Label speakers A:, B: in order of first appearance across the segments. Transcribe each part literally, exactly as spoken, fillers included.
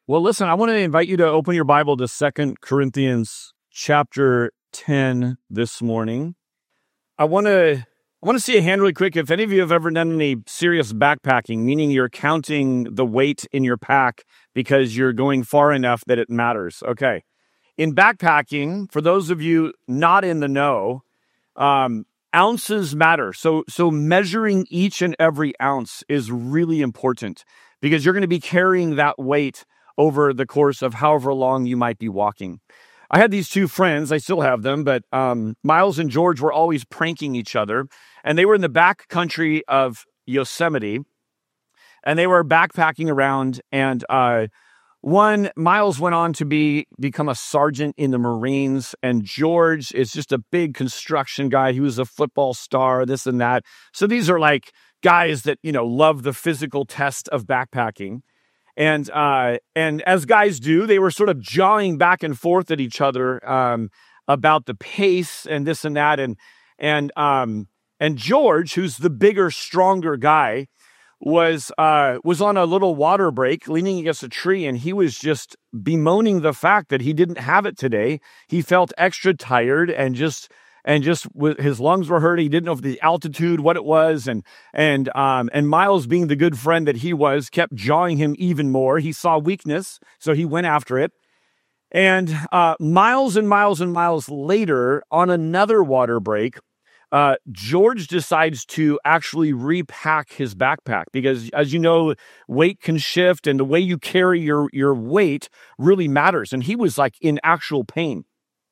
A: Well, listen, I want to invite you to open your Bible to Second Corinthians chapter ten this morning. I want to I want to see a hand really quick. If any of you have ever done any serious backpacking, meaning you're counting the weight in your pack because you're going far enough that it matters. Okay. In backpacking, for those of you not in the know, um, ounces matter. So, so measuring each and every ounce is really important because you're going to be carrying that weight over the course of however long you might be walking. I had these two friends, I still have them, but um, Miles and George were always pranking each other, and they were in the back country of Yosemite, and they were backpacking around, and uh, one, Miles went on to be become a sergeant in the Marines, and George is just a big construction guy. He was a football star, this and that. So these are like guys that, you know, love the physical test of backpacking. And uh, and as guys do, they were sort of jawing back and forth at each other um, about the pace and this and that. And and um, and George, who's the bigger, stronger guy, was uh, was on a little water break, leaning against a tree, and he was just bemoaning the fact that he didn't have it today. He felt extra tired and just. And just with his lungs were hurting. He didn't know if the altitude, what it was. And and um, and Miles, being the good friend that he was, kept jawing him even more. He saw weakness, so he went after it. And uh, miles and miles and miles later, on another water break, uh, George decides to actually repack his backpack because, as you know, weight can shift, and the way you carry your your weight really matters. And he was like in actual pain.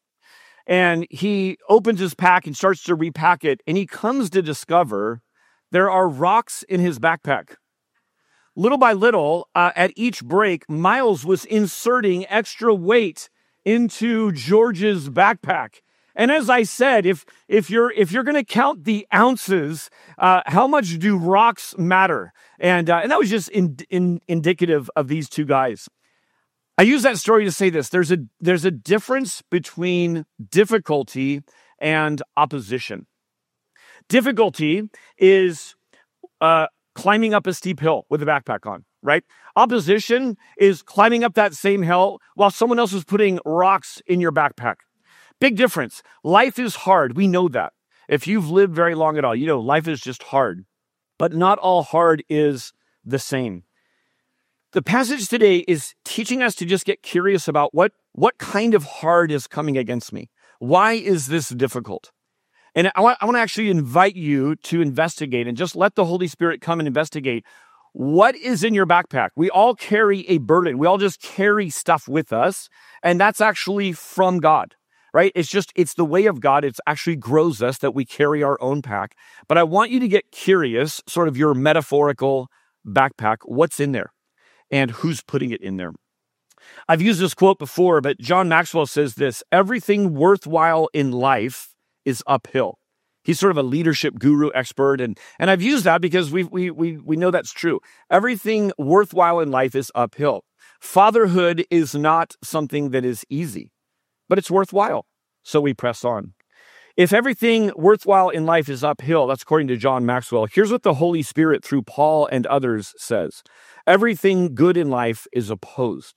A: And he opens his pack and starts to repack it, and he comes to discover there are rocks in his backpack. Little by little, uh, at each break, Miles was inserting extra weight into George's backpack. And as I said, if if you're if you're going to count the ounces, uh, how much do rocks matter? And uh, and that was just in, in, indicative of these two guys. I use that story to say this. There's a there's a difference between difficulty and opposition. Difficulty is uh, climbing up a steep hill with a backpack on, right? Opposition is climbing up that same hill while someone else is putting rocks in your backpack. Big difference. Life is hard. We know that. If you've lived very long at all, you know life is just hard. But not all hard is the same. The passage today is teaching us to just get curious about what, what kind of hard is coming against me. Why is this difficult? And I want, I want to actually invite you to investigate and just let the Holy Spirit come and investigate what is in your backpack. We all carry a burden. We all just carry stuff with us, and that's actually from God, right? It's just, it's the way of God. It actually grows us that we carry our own pack. But I want you to get curious, sort of your metaphorical backpack, what's in there? And who's putting it in there. I've used this quote before, but John Maxwell says this: everything worthwhile in life is uphill. He's sort of a leadership guru expert, and, and I've used that because we we we we know that's true. Everything worthwhile in life is uphill. Fatherhood is not something that is easy, but it's worthwhile, so we press on. If everything worthwhile in life is uphill, that's according to John Maxwell, here's what the Holy Spirit through Paul and others says: everything good in life is opposed.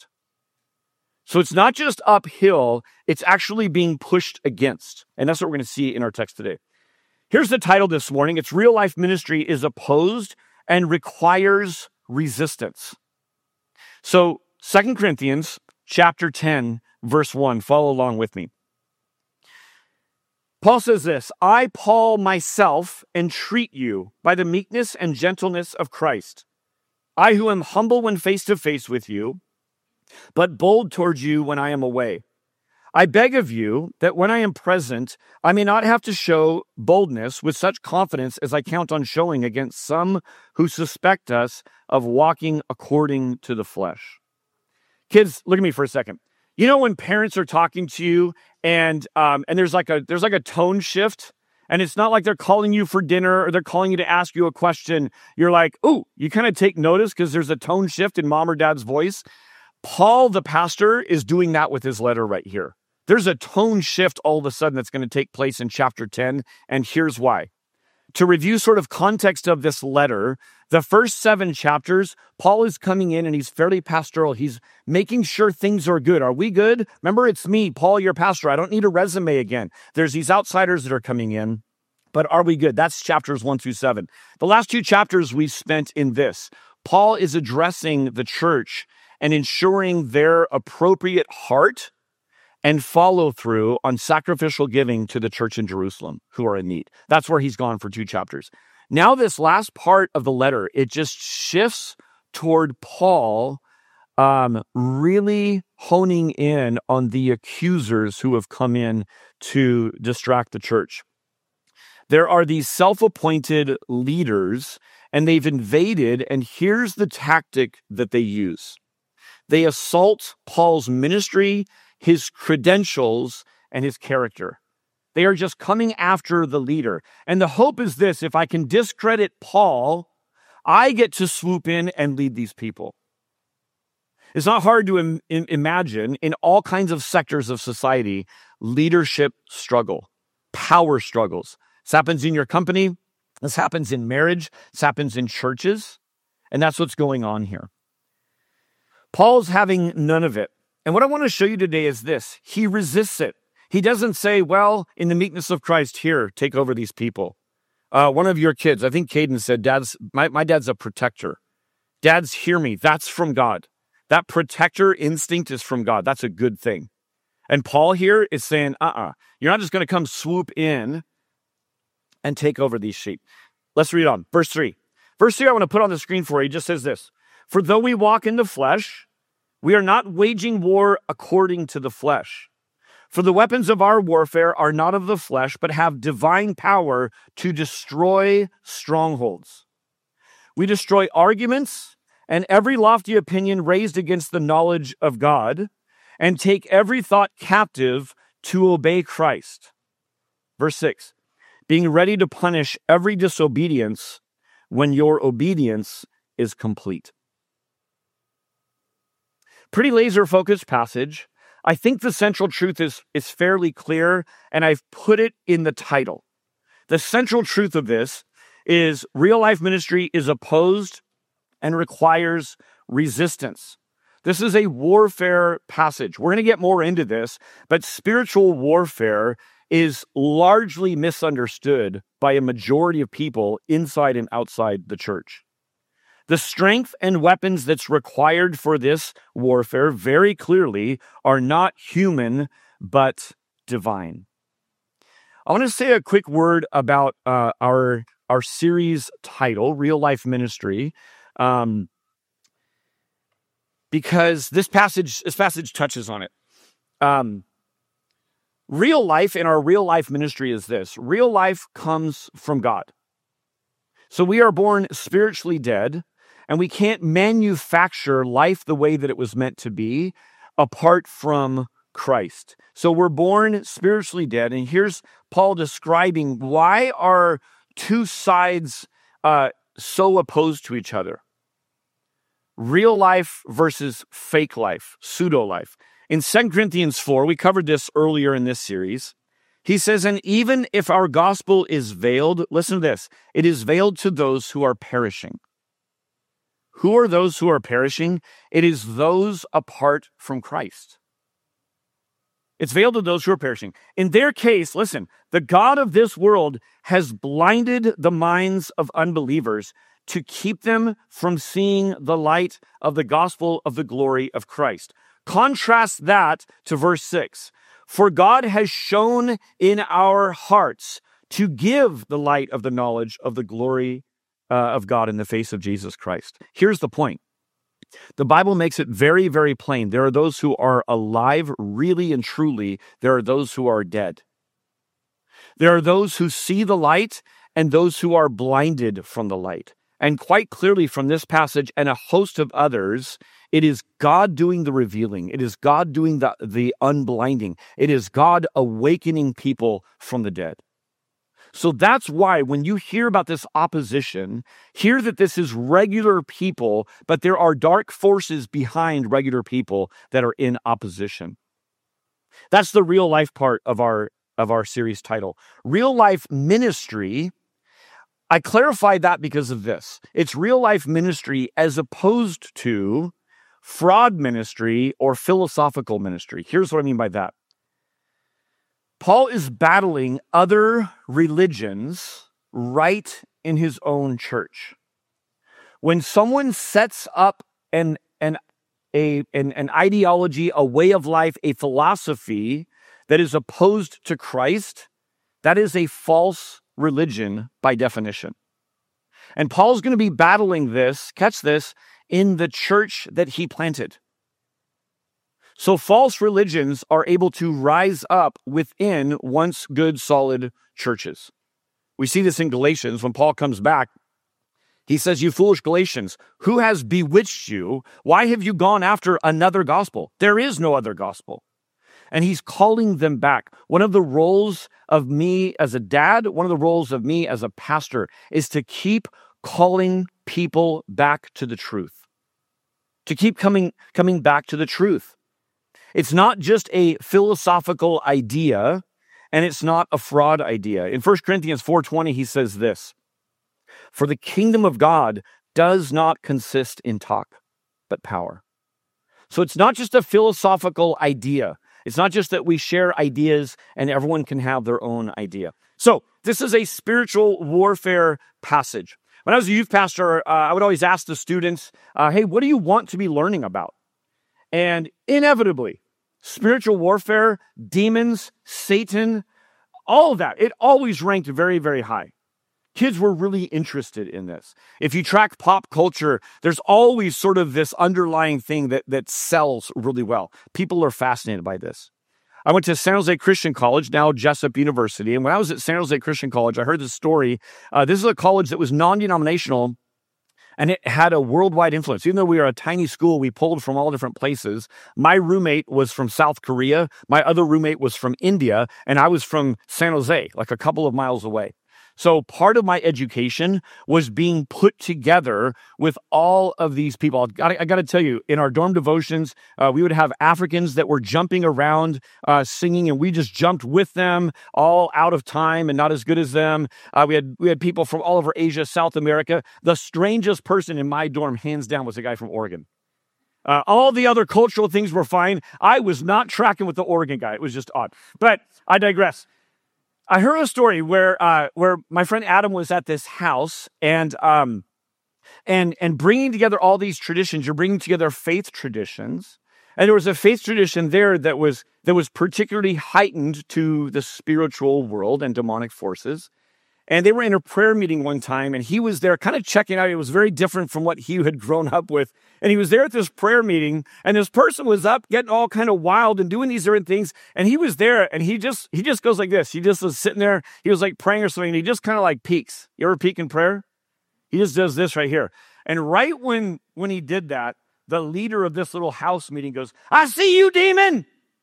A: So it's not just uphill, it's actually being pushed against. And that's what we're going to see in our text today. Here's the title this morning. It's Real Life Ministry is Opposed and Requires Resistance. So Second Corinthians chapter ten, verse one, follow along with me. Paul says this: I, Paul, myself, entreat you by the meekness and gentleness of Christ. I who am humble when face to face with you, but bold towards you when I am away. I beg of you that when I am present, I may not have to show boldness with such confidence as I count on showing against some who suspect us of walking according to the flesh. Kids, look at me for a second. You know when parents are talking to you and um, and there's like a there's like a tone shift, and it's not like they're calling you for dinner or they're calling you to ask you a question. You're like, oh, you kind of take notice because there's a tone shift in mom or dad's voice. Paul, the pastor, is doing that with his letter right here. There's a tone shift all of a sudden that's going to take place in chapter ten, and here's why. To review sort of context of this letter, the first seven chapters, Paul is coming in and he's fairly pastoral. He's making sure things are good. Are we good? Remember, it's me, Paul, your pastor. I don't need a resume again. There's these outsiders that are coming in, but are we good? That's chapters one through seven. The last two chapters we spent in this. Paul is addressing the church and ensuring their appropriate heart and follow through on sacrificial giving to the church in Jerusalem who are in need. That's where he's gone for two chapters. Now this last part of the letter, it just shifts toward Paul um, really honing in on the accusers who have come in to distract the church. There are these self-appointed leaders, and they've invaded, and here's the tactic that they use. They assault Paul's ministry, his credentials, and his character. They are just coming after the leader. And the hope is this: if I can discredit Paul, I get to swoop in and lead these people. It's not hard to im- imagine in all kinds of sectors of society, leadership struggle, power struggles. This happens in your company. This happens in marriage. This happens in churches. And that's what's going on here. Paul's having none of it. And what I want to show you today is this: he resists it. He doesn't say, well, in the meekness of Christ, here, take over these people. Uh, one of your kids, I think Caden said, Dad's my, my dad's a protector. Dads, hear me. That's from God. That protector instinct is from God. That's a good thing. And Paul here is saying, uh-uh, you're not just going to come swoop in and take over these sheep. Let's read on. Verse three. Verse three I want to put on the screen for you. It just says this: for though we walk in the flesh, we are not waging war according to the flesh. For the weapons of our warfare are not of the flesh, but have divine power to destroy strongholds. We destroy arguments and every lofty opinion raised against the knowledge of God, and take every thought captive to obey Christ. Verse six, being ready to punish every disobedience when your obedience is complete. Pretty laser-focused passage. I think the central truth is, is fairly clear, and I've put it in the title. The central truth of this is real life ministry is opposed and requires resistance. This is a warfare passage. We're going to get more into this, but spiritual warfare is largely misunderstood by a majority of people inside and outside the church. The strength and weapons that's required for this warfare very clearly are not human, but divine. I want to say a quick word about uh, our, our series title, Real Life Ministry, um, because this passage, this passage touches on it. Um, real life in our real life ministry is this: real life comes from God. So we are born spiritually dead, and we can't manufacture life the way that it was meant to be apart from Christ. So we're born spiritually dead, and here's Paul describing why are two sides uh, so opposed to each other. Real life versus fake life, pseudo life. In Second Corinthians four, we covered this earlier in this series. He says, and even if our gospel is veiled, listen to this, it is veiled to those who are perishing. Who are those who are perishing? It is those apart from Christ. It's veiled to those who are perishing. In their case, listen, the God of this world has blinded the minds of unbelievers to keep them from seeing the light of the gospel of the glory of Christ. Contrast that to verse six. For God has shone in our hearts to give the light of the knowledge of the glory uh, of God in the face of Jesus Christ. Here's the point. The Bible makes it very, very plain. There are those who are alive, really and truly. There are those who are dead. There are those who see the light and those who are blinded from the light. And quite clearly from this passage and a host of others, it is God doing the revealing. It is God doing the, the unblinding. It is God awakening people from the dead. So that's why when you hear about this opposition, hear that this is regular people, but there are dark forces behind regular people that are in opposition. That's the real life part of our, of our series title. Real life ministry I clarified that because of this. It's real life ministry as opposed to fraud ministry or philosophical ministry. Here's what I mean by that. Paul is battling other religions right in his own church. When someone sets up an, an, a, an, an ideology, a way of life, a philosophy that is opposed to Christ, that is a false religion by definition. And Paul's going to be battling this, catch this, in the church that he planted. So false religions are able to rise up within once good, solid churches. We see this in Galatians when Paul comes back. He says, "You foolish Galatians, who has bewitched you? Why have you gone after another gospel? There is no other gospel." And he's calling them back. One of the roles of me as a dad, one of the roles of me as a pastor is to keep calling people back to the truth. To keep coming, coming back to the truth. It's not just a philosophical idea, and it's not a fraud idea. In First Corinthians four twenty, he says this, "For the kingdom of God does not consist in talk, but power." So it's not just a philosophical idea. It's not just that we share ideas and everyone can have their own idea. So this is a spiritual warfare passage. When I was a youth pastor, uh, I would always ask the students, uh, hey, what do you want to be learning about? And inevitably, spiritual warfare, demons, Satan, all of that, it always ranked very, very high. Kids were really interested in this. If you track pop culture, there's always sort of this underlying thing that, that sells really well. People are fascinated by this. I went to San Jose Christian College, now Jessup University. And when I was at San Jose Christian College, I heard this story. Uh, this is a college that was non-denominational, and it had a worldwide influence. Even though we are a tiny school, we pulled from all different places. My roommate was from South Korea. My other roommate was from India, and I was from San Jose, like a couple of miles away. So part of my education was being put together with all of these people. I got, I got to tell you, in our dorm devotions, uh, we would have Africans that were jumping around, uh, singing, and we just jumped with them, all out of time and not as good as them. Uh, we had we had people from all over Asia, South America. The strangest person in my dorm, hands down, was a guy from Oregon. Uh, all the other cultural things were fine. I was not tracking with the Oregon guy. It was just odd. But I digress. I heard a story where uh, where my friend Adam was at this house and um and and bringing together all these traditions. You're bringing together faith traditions, and there was a faith tradition there that was that was particularly heightened to the spiritual world and demonic forces. And they were in a prayer meeting one time, and he was there kind of checking out. It was very different from what he had grown up with. And he was there at this prayer meeting, and this person was up getting all kind of wild and doing these different things. And he was there, and he just he just goes like this. He just was sitting there. He was like praying or something, and he just kind of like peeks. You ever peek in prayer? He just does this right here. And right when, when he did that, the leader of this little house meeting goes, "I see you, demon."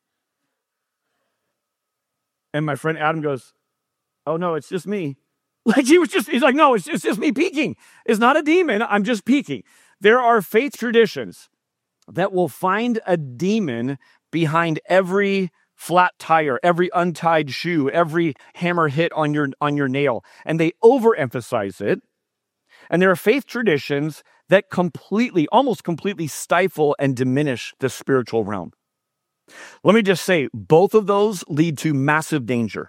A: And my friend Adam goes, "Oh, no, it's just me." Like he was just, he's like, "No, it's just, it's just me peeking. It's not a demon. I'm just peeking." There are faith traditions that will find a demon behind every flat tire, every untied shoe, every hammer hit on your, on your nail. And they overemphasize it. And there are faith traditions that completely, almost completely stifle and diminish the spiritual realm. Let me just say, both of those lead to massive danger.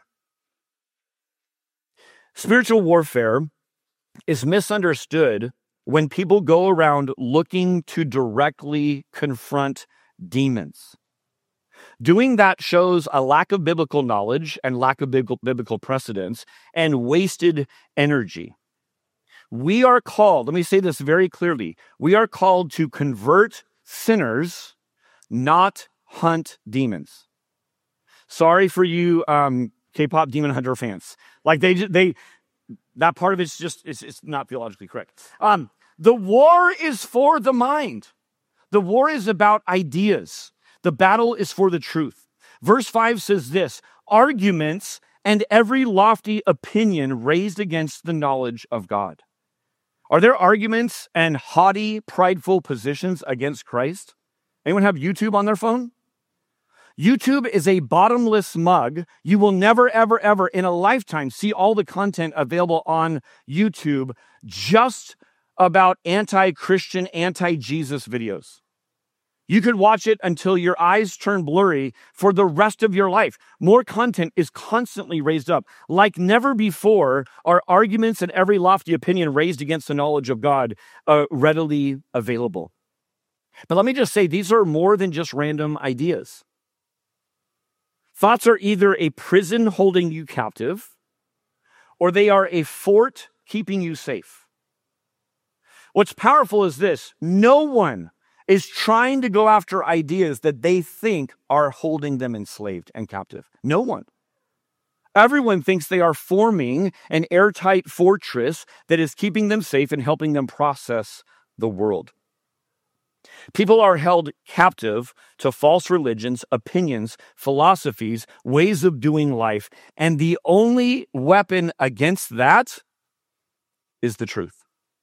A: Spiritual warfare is misunderstood when people go around looking to directly confront demons. Doing that shows a lack of biblical knowledge and lack of biblical precedence and wasted energy. We are called, let me say this very clearly, we are called to convert sinners, not hunt demons. Sorry for you um, K-pop Demon Hunter fans. Like they, they, that part of it's just, it's, it's not theologically correct. Um, the war is for the mind. The war is about ideas. The battle is for the truth. Verse five says this, arguments and every lofty opinion raised against the knowledge of God. Are there arguments and haughty, prideful positions against Christ? Anyone have YouTube on their phone? YouTube is a bottomless mug. You will never, ever, ever in a lifetime see all the content available on YouTube just about anti-Christian, anti-Jesus videos. You could watch it until your eyes turn blurry for the rest of your life. More content is constantly raised up. Like never before are arguments and every lofty opinion raised against the knowledge of God uh, readily available. But let me just say, these are more than just random ideas. Thoughts are either a prison holding you captive, or they are a fort keeping you safe. What's powerful is this: no one is trying to go after ideas that they think are holding them enslaved and captive. No one. Everyone thinks they are forming an airtight fortress that is keeping them safe and helping them process the world. People are held captive to false religions, opinions, philosophies, ways of doing life, and the only weapon against that is the truth.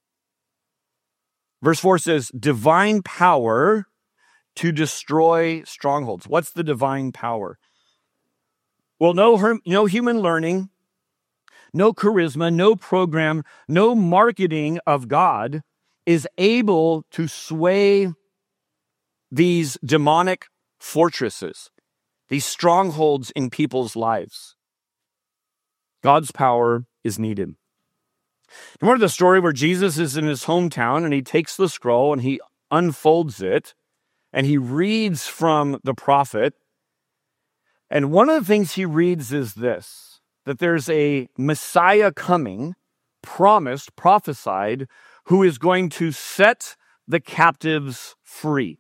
A: Verse four says, divine power to destroy strongholds. What's the divine power? Well, no, no human learning, no charisma, no program, no marketing of God is able to sway these demonic fortresses, these strongholds in people's lives. God's power is needed. Remember the story where Jesus is in his hometown and he takes the scroll and he unfolds it and he reads from the prophet. And one of the things he reads is this, that there's a Messiah coming, promised, prophesied, who is going to set the captives free.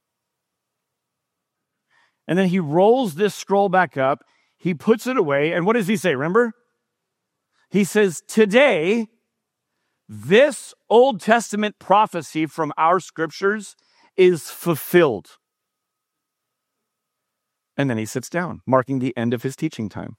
A: And then he rolls this scroll back up, he puts it away, and what does he say, remember? He says, today, this Old Testament prophecy from our scriptures is fulfilled. And then he sits down, marking the end of his teaching time.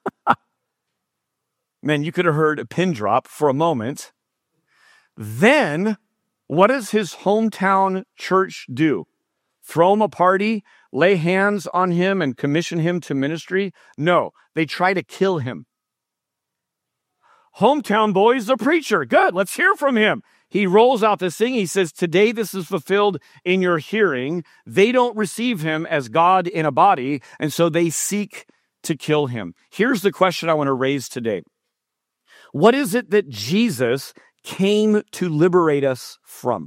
A: Man, you could have heard a pin drop for a moment. Then, what does his hometown church do? Throw him a party, lay hands on him, and commission him to ministry? No, they try to kill him. Hometown boy's a preacher. Good, let's hear from him. He rolls out this thing. He says, today this is fulfilled in your hearing. They don't receive him as God in a body, and so they seek to kill him. Here's the question I want to raise today. What is it that Jesus came to liberate us from?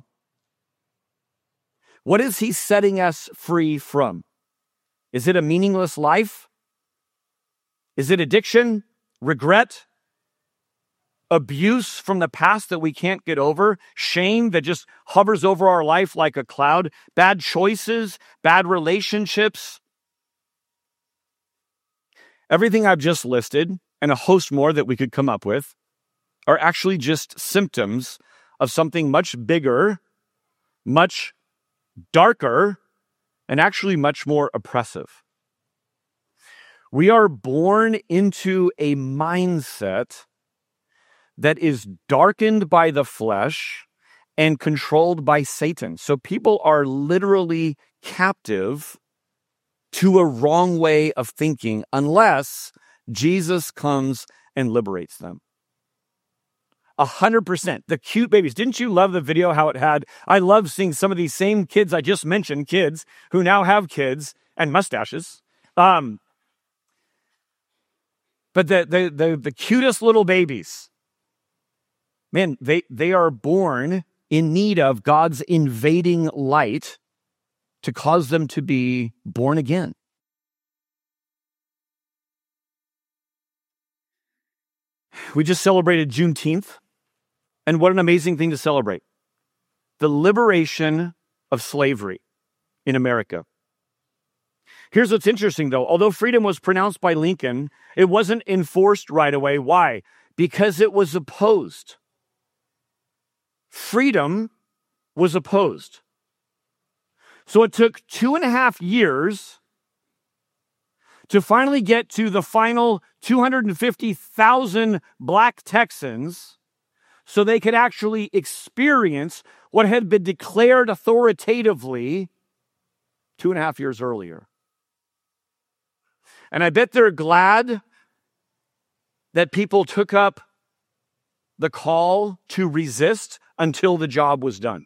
A: What is he setting us free from? Is it a meaningless life? Is it addiction, regret, abuse from the past that we can't get over, shame that just hovers over our life like a cloud, bad choices, bad relationships? Everything I've just listed, and a host more that we could come up with, are actually just symptoms of something much bigger, much darker, and actually much more oppressive. We are born into a mindset that is darkened by the flesh and controlled by Satan. So people are literally captive to a wrong way of thinking unless Jesus comes and liberates them. A hundred percent. The cute babies. Didn't you love the video how it had? I love seeing some of these same kids I just mentioned, kids who now have kids and mustaches. Um, but the, the, the, the cutest little babies, man, they, they are born in need of God's invading light to cause them to be born again. We just celebrated Juneteenth, and what an amazing thing to celebrate. The liberation of slavery in America. Here's what's interesting, though. Although freedom was pronounced by Lincoln, it wasn't enforced right away. Why? Because it was opposed. Freedom was opposed. So it took two and a half years to finally get to the final two hundred fifty thousand black Texans so they could actually experience what had been declared authoritatively two and a half years earlier. And I bet they're glad that people took up the call to resist until the job was done.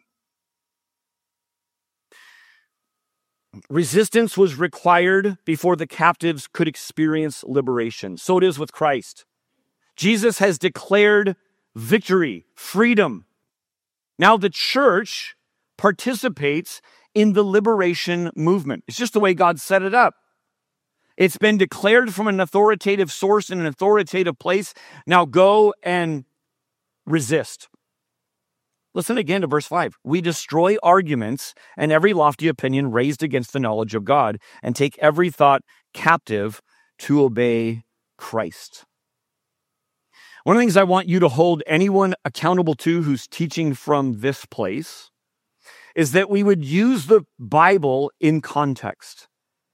A: Resistance was required before the captives could experience liberation. So it is with Christ. Jesus has declared victory, freedom. Now the church participates in the liberation movement. It's just the way God set it up. It's been declared from an authoritative source in an authoritative place. Now go and resist. Listen again to verse five. We destroy arguments and every lofty opinion raised against the knowledge of God and take every thought captive to obey Christ. One of the things I want you to hold anyone accountable to who's teaching from this place is that we would use the Bible in context.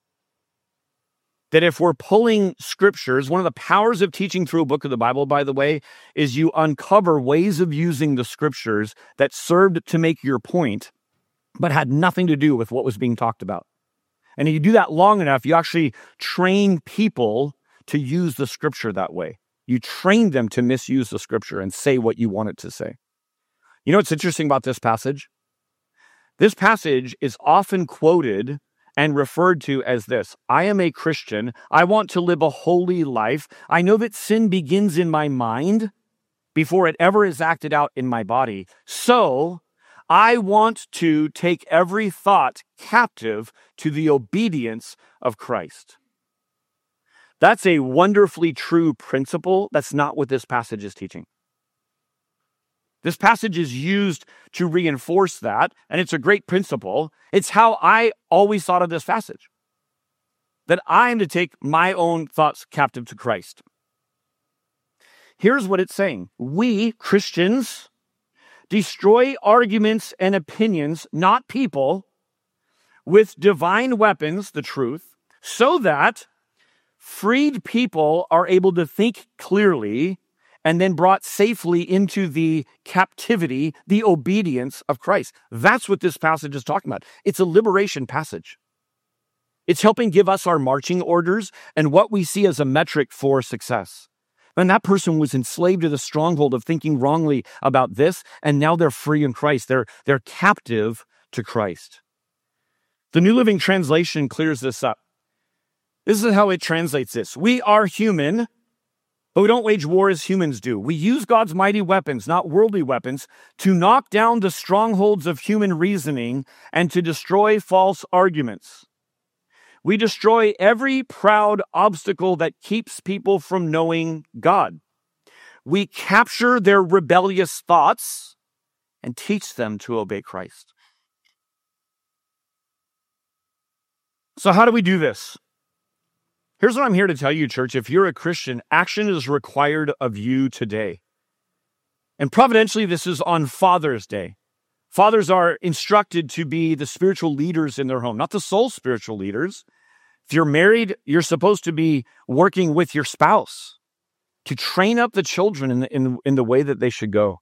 A: That if we're pulling scriptures, one of the powers of teaching through a book of the Bible, by the way, is you uncover ways of using the scriptures that served to make your point, but had nothing to do with what was being talked about. And if you do that long enough, you actually train people to use the scripture that way. You train them to misuse the scripture and say what you want it to say. You know what's interesting about this passage? This passage is often quoted and referred to as this: I am a Christian. I want to live a holy life. I know that sin begins in my mind before it ever is acted out in my body. So I want to take every thought captive to the obedience of Christ. That's a wonderfully true principle. That's not what this passage is teaching. This passage is used to reinforce that, and it's a great principle. It's how I always thought of this passage, that I am to take my own thoughts captive to Christ. Here's what it's saying. We, Christians, destroy arguments and opinions, not people, with divine weapons, the truth, so that freed people are able to think clearly and then brought safely into the captivity, the obedience of Christ. That's what this passage is talking about. It's a liberation passage. It's helping give us our marching orders and what we see as a metric for success. And that person was enslaved to the stronghold of thinking wrongly about this, and now they're free in Christ. They're, they're captive to Christ. The New Living Translation clears this up. This is how it translates this. We are human, but we don't wage war as humans do. We use God's mighty weapons, not worldly weapons, to knock down the strongholds of human reasoning and to destroy false arguments. We destroy every proud obstacle that keeps people from knowing God. We capture their rebellious thoughts and teach them to obey Christ. So how do we do this? Here's what I'm here to tell you, church. If you're a Christian, action is required of you today. And providentially, this is on Father's Day. Fathers are instructed to be the spiritual leaders in their home, not the sole spiritual leaders. If you're married, you're supposed to be working with your spouse to train up the children in the, in, in the way that they should go.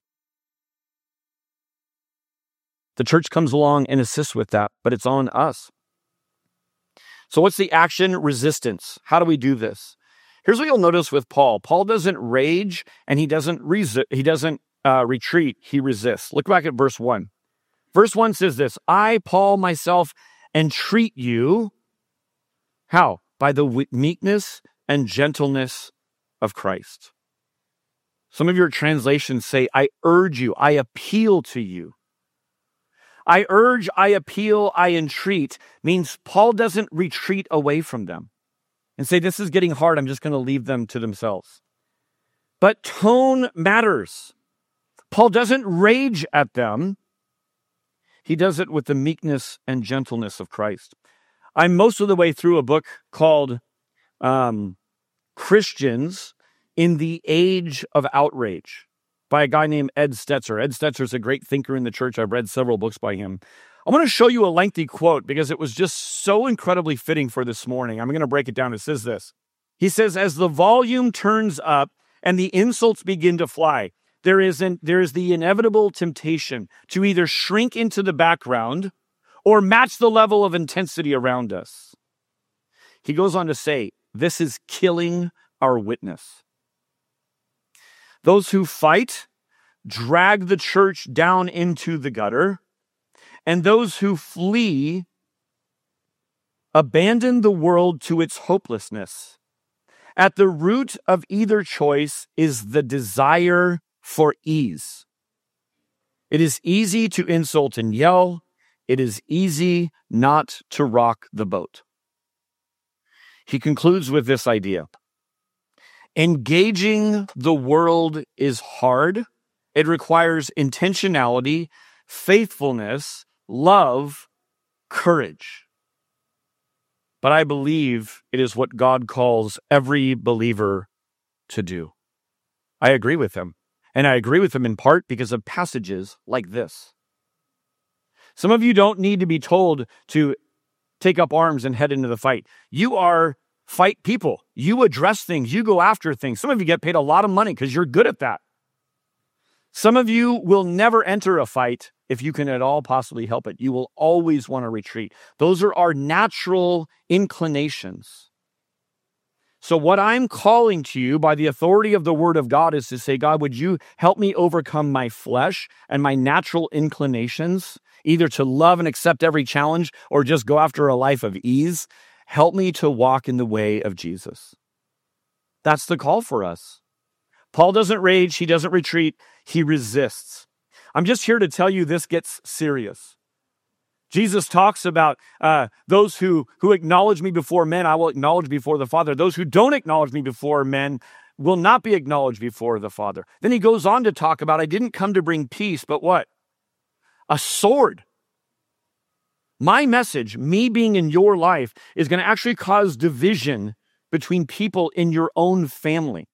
A: The church comes along and assists with that, but it's on us. So what's the action? Resistance. How do we do this? Here's what you'll notice with Paul. Paul doesn't rage and he doesn't resi- he doesn't uh, retreat. He resists. Look back at verse one. Verse one says this: I, Paul, myself, entreat you. How? By the meekness and gentleness of Christ. Some of your translations say, I urge you, I appeal to you. I urge, I appeal, I entreat means Paul doesn't retreat away from them and say, this is getting hard, I'm just going to leave them to themselves. But tone matters. Paul doesn't rage at them. He does it with the meekness and gentleness of Christ. I'm most of the way through a book called um, Christians in the Age of Outrage, by a guy named Ed Stetzer. Ed Stetzer is a great thinker in the church. I've read several books by him. I want to show you a lengthy quote because it was just so incredibly fitting for this morning. I'm going to break it down. It says this. He says, as the volume turns up and the insults begin to fly, there is, an, there is the inevitable temptation to either shrink into the background or match the level of intensity around us. He goes on to say, This is killing our witness. Those who fight drag the church down into the gutter, and those who flee abandon the world to its hopelessness. At the root of either choice is the desire for ease. It is easy to insult and yell. It is easy not to rock the boat. He concludes with this idea. Engaging the world is hard. It requires intentionality, faithfulness, love, courage. But I believe it is what God calls every believer to do. I agree with him. And I agree with him in part because of passages like this. Some of you don't need to be told to take up arms and head into the fight. You are fight people. You address things. You go after things. Some of you get paid a lot of money because you're good at that. Some of you will never enter a fight if you can at all possibly help it. You will always want to retreat. Those are our natural inclinations. So what I'm calling to you by the authority of the Word of God is to say, God, would you help me overcome my flesh and my natural inclinations, either to love and accept every challenge or just go after a life of ease? Help me to walk in the way of Jesus. That's the call for us. Paul doesn't rage. He doesn't retreat. He resists. I'm just here to tell you this gets serious. Jesus talks about uh, those who, who acknowledge me before men, I will acknowledge before the Father. Those who don't acknowledge me before men will not be acknowledged before the Father. Then he goes on to talk about, I didn't come to bring peace, but what? A sword. My message, me being in your life, is going to actually cause division between people in your own family.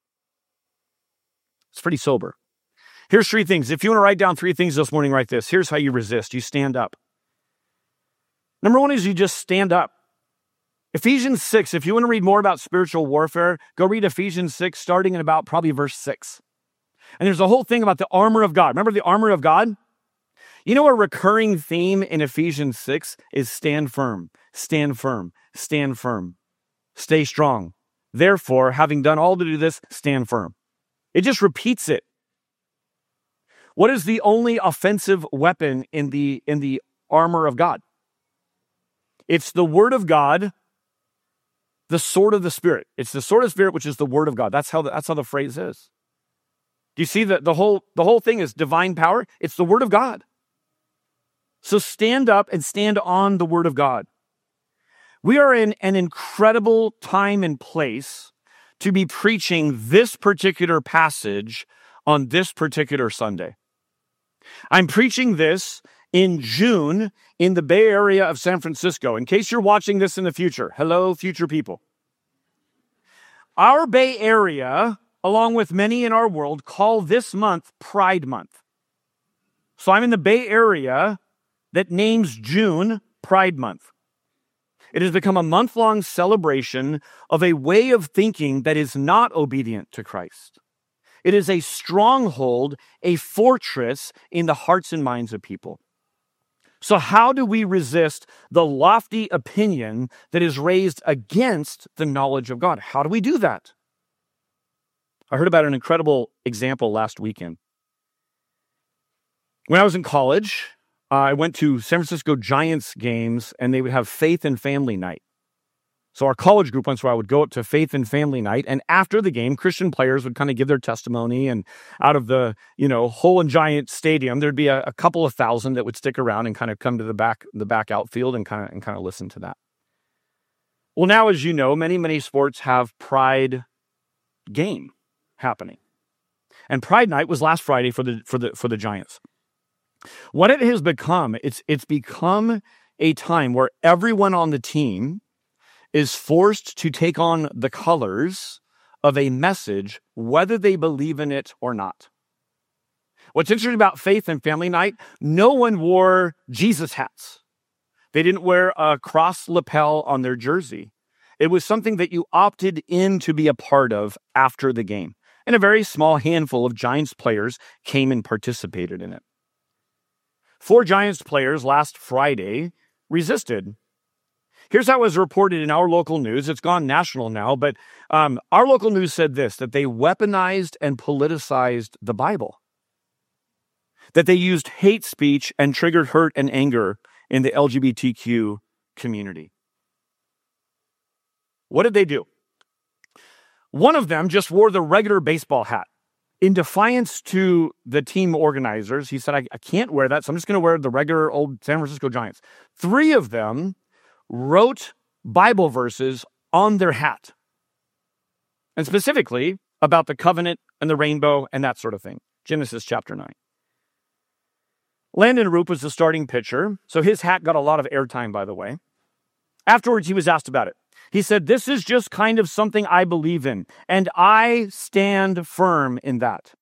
A: It's pretty sober. Here's three things. If you want to write down three things this morning, write this. Here's how you resist. You stand up. Number one is you just stand up. Ephesians six, if you want to read more about spiritual warfare, go read Ephesians six, starting in about probably verse six. And there's a whole thing about the armor of God. Remember the armor of God? You know, a recurring theme in Ephesians six is stand firm, stand firm, stand firm, stay strong. Therefore, having done all to do this, stand firm. It just repeats it. What is the only offensive weapon in the, in the armor of God? It's the Word of God, the sword of the Spirit. It's the sword of the Spirit, which is the Word of God. That's how the, that's how the phrase is. Do you see that the whole, the whole thing is divine power? It's the Word of God. So stand up and stand on the Word of God. We are in an incredible time and place to be preaching this particular passage on this particular Sunday. I'm preaching this in June in the Bay Area of San Francisco. In case you're watching this in the future, hello, future people. Our Bay Area, along with many in our world, call this month Pride Month. So I'm in the Bay Area that names June Pride Month. It has become a month-long celebration of a way of thinking that is not obedient to Christ. It is a stronghold, a fortress in the hearts and minds of people. So how do we resist the lofty opinion that is raised against the knowledge of God? How do we do that? I heard about an incredible example last weekend. When I was in college, uh, I went to San Francisco Giants games, and they would have Faith and Family Night. So our college group went, so I would go up to Faith and Family Night, and after the game, Christian players would kind of give their testimony, and out of the, you know, whole and Giant stadium, there'd be a, a couple of thousand that would stick around and kind of come to the back, the back outfield and kind of and kind of listen to that. Well, now, as you know, many, many sports have Pride game happening. And Pride Night was last Friday for the for the for the Giants. What it has become, it's it's become a time where everyone on the team is forced to take on the colors of a message, whether they believe in it or not. What's interesting about Faith and Family Night, no one wore Jesus hats. They didn't wear a cross lapel on their jersey. It was something that you opted in to be a part of after the game. And a very small handful of Giants players came and participated in it. Four Giants players last Friday resisted. Here's how it was reported in our local news. It's gone national now, but um, our local news said this, that they weaponized and politicized the Bible, that they used hate speech and triggered hurt and anger in the L G B T Q community. What did they do? One of them just wore the regular baseball hat. In defiance to the team organizers, he said, I, I can't wear that, so I'm just going to wear the regular old San Francisco Giants. Three of them wrote Bible verses on their hat, and specifically about the covenant and the rainbow and that sort of thing. Genesis chapter nine. Landon Roop was the starting pitcher, so his hat got a lot of airtime, by the way. Afterwards, he was asked about it. He said, this is just kind of something I believe in, and I stand firm in that.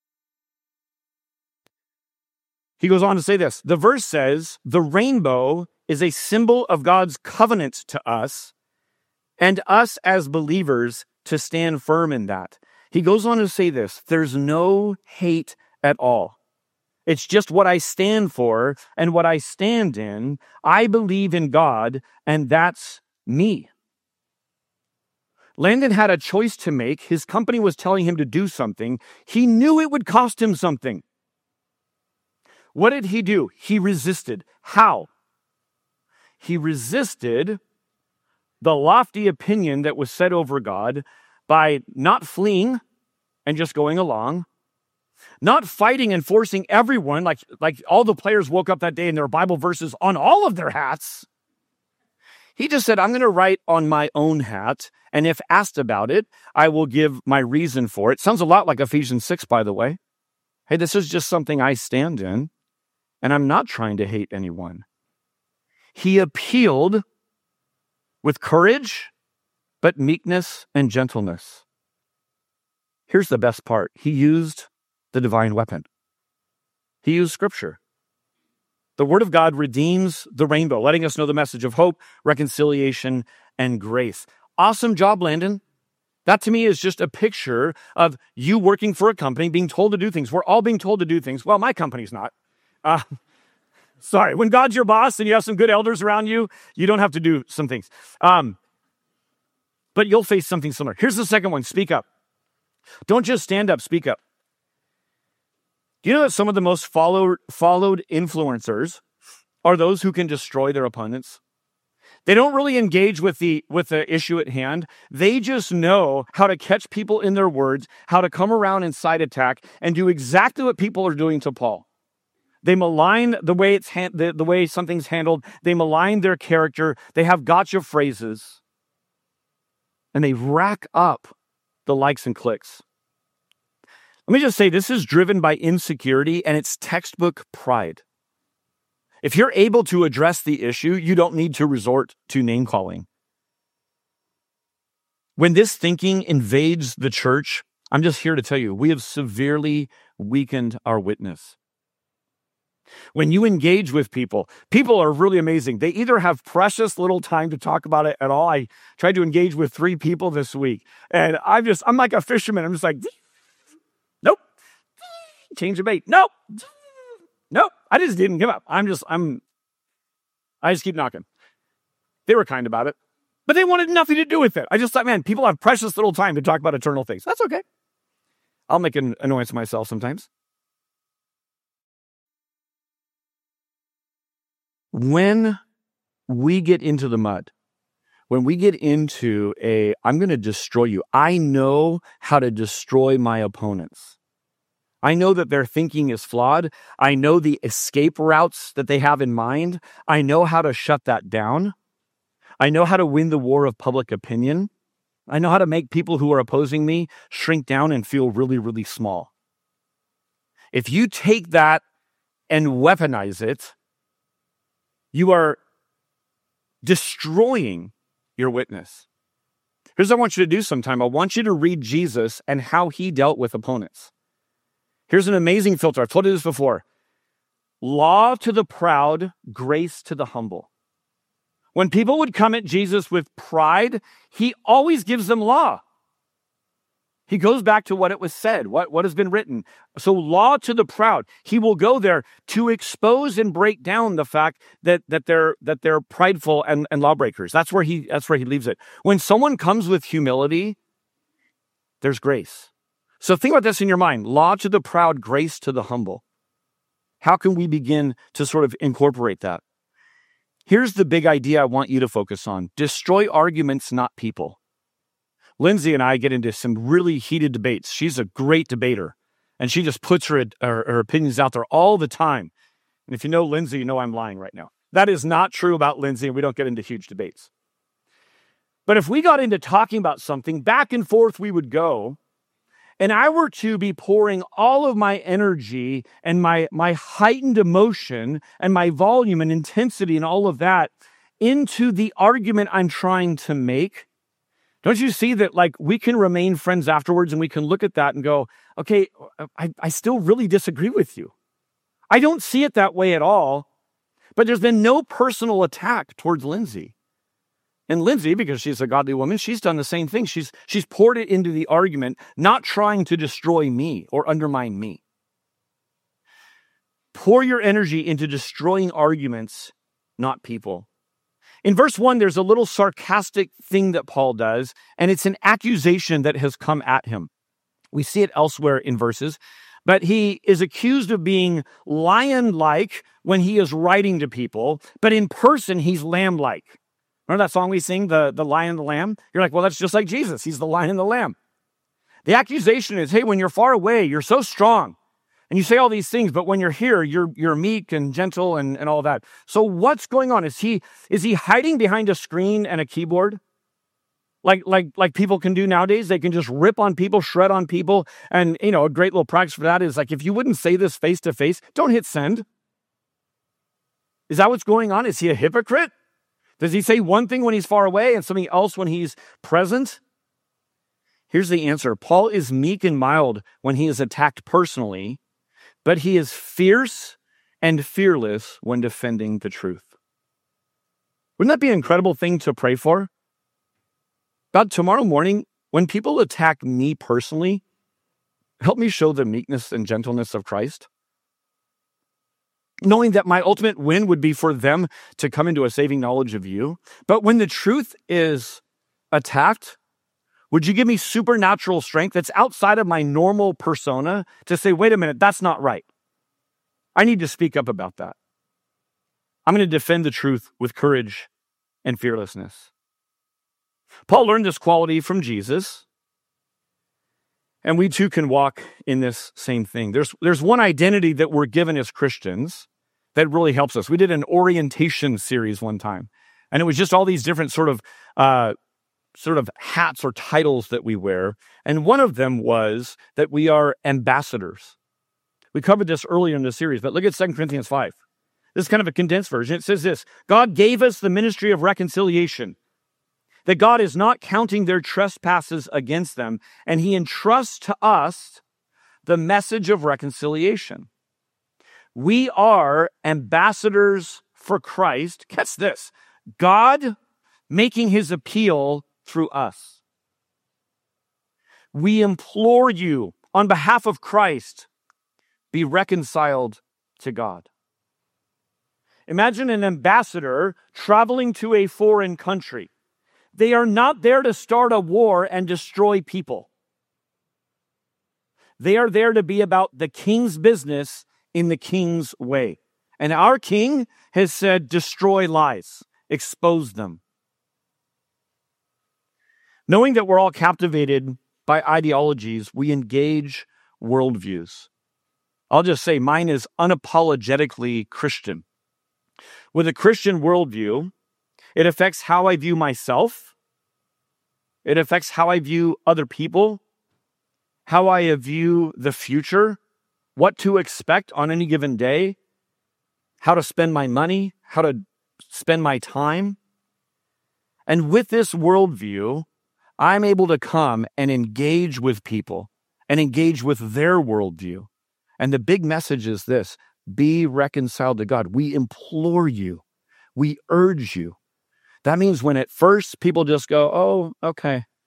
A: He goes on to say this. The verse says, the rainbow is a symbol of God's covenant to us, and us as believers to stand firm in that. He goes on to say this, there's no hate at all. It's just what I stand for and what I stand in. I believe in God, and that's me. Landon had a choice to make. His company was telling him to do something. He knew it would cost him something. What did he do? He resisted. How? He resisted the lofty opinion that was set over God by not fleeing and just going along, not fighting and forcing everyone, like, like all the players woke up that day and there were Bible verses on all of their hats. He just said, I'm going to write on my own hat, and if asked about it, I will give my reason for it. Sounds a lot like Ephesians six, by the way. Hey, this is just something I stand in, and I'm not trying to hate anyone. He appealed with courage, but meekness and gentleness. Here's the best part. He used the divine weapon. He used Scripture. The Word of God redeems the rainbow, letting us know the message of hope, reconciliation, and grace. Awesome job, Landon. That to me is just a picture of you working for a company, being told to do things. We're all being told to do things. Well, my company's not. Uh, sorry. When God's your boss and you have some good elders around you, you don't have to do some things. Um, but you'll face something similar. Here's the second one. Speak up. Don't just stand up. Speak up. Do you know that some of the most followed, followed influencers are those who can destroy their opponents? They don't really engage with the, with the issue at hand. They just know how to catch people in their words, how to come around and side attack and do exactly what people are doing to Paul. They malign the way it's ha- the, the way something's handled. They malign their character. They have gotcha phrases. And they rack up the likes and clicks. Let me just say, this is driven by insecurity and it's textbook pride. If you're able to address the issue, you don't need to resort to name calling. When this thinking invades the church, I'm just here to tell you, we have severely weakened our witness. When you engage with people, people are really amazing. They either have precious little time to talk about it at all. I tried to engage with three people this week, and I'm just, I'm like a fisherman. I'm just like, nope. Change the bait. Nope. Nope. I just didn't give up. I'm just, I'm, I just keep knocking. They were kind about it, but they wanted nothing to do with it. I just thought, man, people have precious little time to talk about eternal things. That's okay. I'll make an annoyance of myself sometimes. When we get into the mud, when we get into a, I'm going to destroy you. I know how to destroy my opponents. I know that their thinking is flawed. I know the escape routes that they have in mind. I know how to shut that down. I know how to win the war of public opinion. I know how to make people who are opposing me shrink down and feel really, really small. If you take that and weaponize it, you are destroying your witness. Here's what I want you to do sometime. I want you to read Jesus and how he dealt with opponents. Here's an amazing filter. I've told you this before. Law to the proud, grace to the humble. When people would come at Jesus with pride, he always gives them law. He goes back to what it was said, what, what has been written. So law to the proud. He will go there to expose and break down the fact that, that they're that they're prideful and, and lawbreakers. That's where he that's where he leaves it. When someone comes with humility, there's grace. So think about this in your mind. Law to the proud, grace to the humble. How can we begin to sort of incorporate that? Here's the big idea I want you to focus on. Destroy arguments, not people. Lindsay and I get into some really heated debates. She's a great debater, and she just puts her, her, her opinions out there all the time. And if you know Lindsay, you know I'm lying right now. That is not true about Lindsay, and we don't get into huge debates. But if we got into talking about something, back and forth we would go, and I were to be pouring all of my energy and my, my heightened emotion and my volume and intensity and all of that into the argument I'm trying to make, don't you see that, like, we can remain friends afterwards and we can look at that and go, okay, I, I still really disagree with you. I don't see it that way at all, but there's been no personal attack towards Lindsay. And Lindsay, because she's a godly woman, she's done the same thing. She's, she's poured it into the argument, not trying to destroy me or undermine me. Pour your energy into destroying arguments, not people. In verse one, there's a little sarcastic thing that Paul does, and it's an accusation that has come at him. We see it elsewhere in verses, but he is accused of being lion-like when he is writing to people, but in person, he's lamb-like. Remember that song we sing, the, the lion and the lamb? You're like, well, that's just like Jesus. He's the lion and the lamb. The accusation is, hey, when you're far away, you're so strong. And you say all these things, but when you're here, you're you're meek and gentle and, and all that. So what's going on? Is he is he hiding behind a screen and a keyboard? Like like like people can do nowadays? They can just rip on people, shred on people. And, you know, a great little practice for that is, like, if you wouldn't say this face to face, don't hit send. Is that what's going on? Is he a hypocrite? Does he say one thing when he's far away and something else when he's present? Here's the answer. Paul is meek and mild when he is attacked personally, but he is fierce and fearless when defending the truth. Wouldn't that be an incredible thing to pray for? God, tomorrow morning, when people attack me personally, help me show the meekness and gentleness of Christ. Knowing that my ultimate win would be for them to come into a saving knowledge of you. But when the truth is attacked, would you give me supernatural strength that's outside of my normal persona to say, wait a minute, that's not right. I need to speak up about that. I'm going to defend the truth with courage and fearlessness. Paul learned this quality from Jesus, and we too can walk in this same thing. There's, there's one identity that we're given as Christians that really helps us. We did an orientation series one time, and it was just all these different sort of uh, sort of hats or titles that we wear. And one of them was that we are ambassadors. We covered this earlier in the series, but look at Second Corinthians five. This is kind of a condensed version. It says this: God gave us the ministry of reconciliation, that God is not counting their trespasses against them, and he entrusts to us the message of reconciliation. We are ambassadors for Christ. Catch this: God making his appeal through us. We implore you on behalf of Christ, be reconciled to God. Imagine an ambassador traveling to a foreign country. They are not there to start a war and destroy people. They are there to be about the king's business in the king's way. And our king has said, destroy lies, expose them. Knowing that we're all captivated by ideologies, we engage worldviews. I'll just say mine is unapologetically Christian. With a Christian worldview, it affects how I view myself. It affects how I view other people, how I view the future, what to expect on any given day, how to spend my money, how to spend my time. And with this worldview, I'm able to come and engage with people and engage with their worldview. And the big message is this: be reconciled to God. We implore you. We urge you. That means when at first people just go, oh, okay.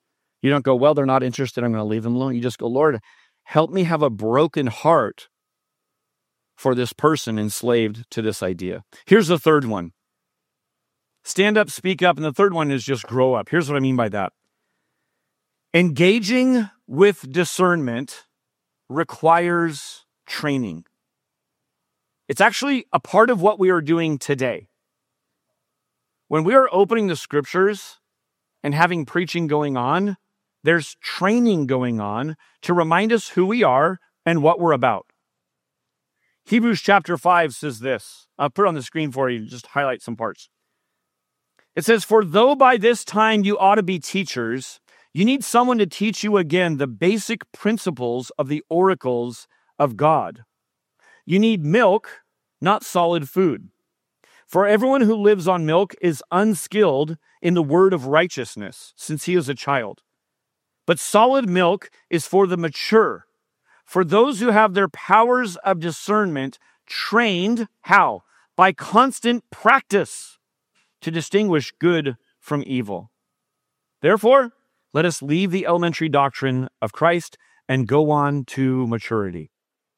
A: You don't go, well, they're not interested, I'm going to leave them alone. You just go, Lord, help me have a broken heart for this person enslaved to this idea. Here's the third one. Stand up, speak up. And the third one is just grow up. Here's what I mean by that. Engaging with discernment requires training. It's actually a part of what we are doing today. When we are opening the scriptures and having preaching going on, there's training going on to remind us who we are and what we're about. Hebrews chapter five says this. I'll put it on the screen for you, just highlight some parts. It says, for though by this time you ought to be teachers, you need someone to teach you again the basic principles of the oracles of God. You need milk, not solid food. For everyone who lives on milk is unskilled in the word of righteousness, since he is a child. But solid milk is for the mature, for those who have their powers of discernment trained, how? By constant practice to distinguish good from evil. Therefore, let us leave the elementary doctrine of Christ and go on to maturity.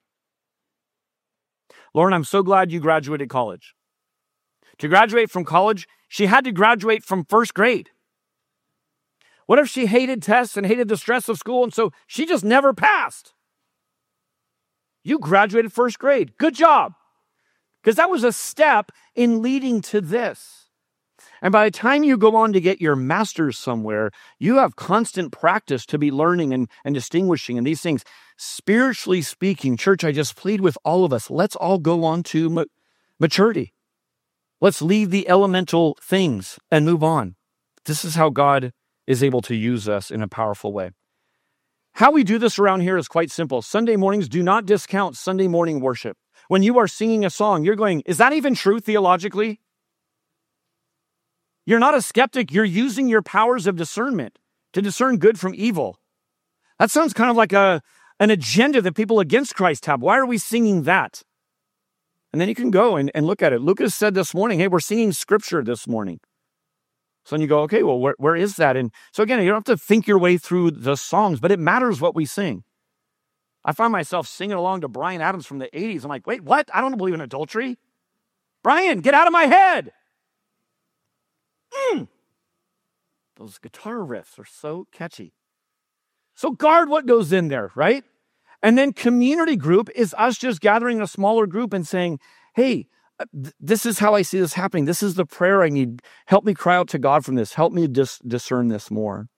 A: Lauren, I'm so glad you graduated college. To graduate from college, she had to graduate from first grade. What if she hated tests and hated the stress of school, and so she just never passed? You graduated first grade. Good job. Because that was a step in leading to this. And by the time you go on to get your master's somewhere, you have constant practice to be learning and, and distinguishing and these things. Spiritually speaking, church, I just plead with all of us, let's all go on to ma- maturity. Let's leave the elemental things and move on. This is how God is able to use us in a powerful way. How we do this around here is quite simple. Sunday mornings, do not discount Sunday morning worship. When you are singing a song, you're going, is that even true theologically? You're not a skeptic. You're using your powers of discernment to discern good from evil. That sounds kind of like a, an agenda that people against Christ have. Why are we singing that? And then you can go and, and look at it. Lucas said this morning, hey, we're singing scripture this morning. So then you go, okay, well, where, where is that? And so again, you don't have to think your way through the songs, but it matters what we sing. I find myself singing along to Bryan Adams from the eighties. I'm like, wait, what? I don't believe in adultery. Brian, get out of my head. Mm. Those guitar riffs are so catchy. So guard what goes in there, right? And then community group is us just gathering a smaller group and saying, hey, th- this is how I see this happening. This is the prayer I need. Help me cry out to God from this. Help me dis- discern this more.